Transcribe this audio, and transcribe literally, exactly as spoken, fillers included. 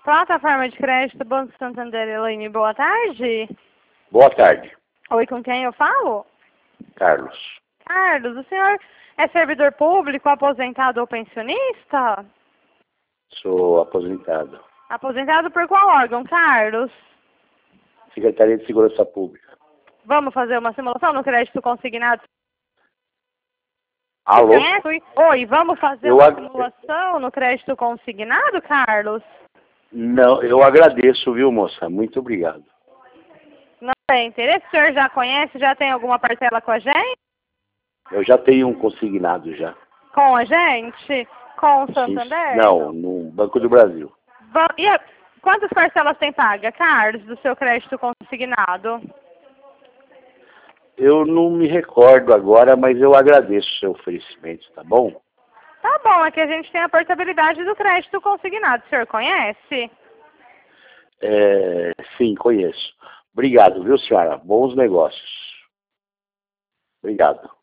Plataforma de crédito Banco Santander, Elaine, boa tarde. Boa tarde. Oi, com quem eu falo? Carlos. Carlos, o senhor é servidor público, aposentado ou pensionista? Sou aposentado. Aposentado por qual órgão, Carlos? Secretaria de Segurança Pública. Vamos fazer uma simulação no crédito consignado? Alô? Conhece? Oi, vamos fazer Eu uma ag- simulação no crédito consignado, Carlos? Não, eu agradeço, viu, moça? Muito obrigado. Não tem interesse? O senhor já conhece? Já tem alguma parcela com a gente? Eu já tenho um consignado já. Com a gente? Com o Sim. Santander? Não, no Banco do Brasil. Va- E a- quantas parcelas tem paga, Carlos, do seu crédito consignado? Eu não me recordo agora, mas eu agradeço o seu oferecimento, tá bom? Tá bom, é que a gente tem a portabilidade do crédito consignado. O senhor conhece? É, sim, conheço. Obrigado, viu, senhora? Bons negócios. Obrigado.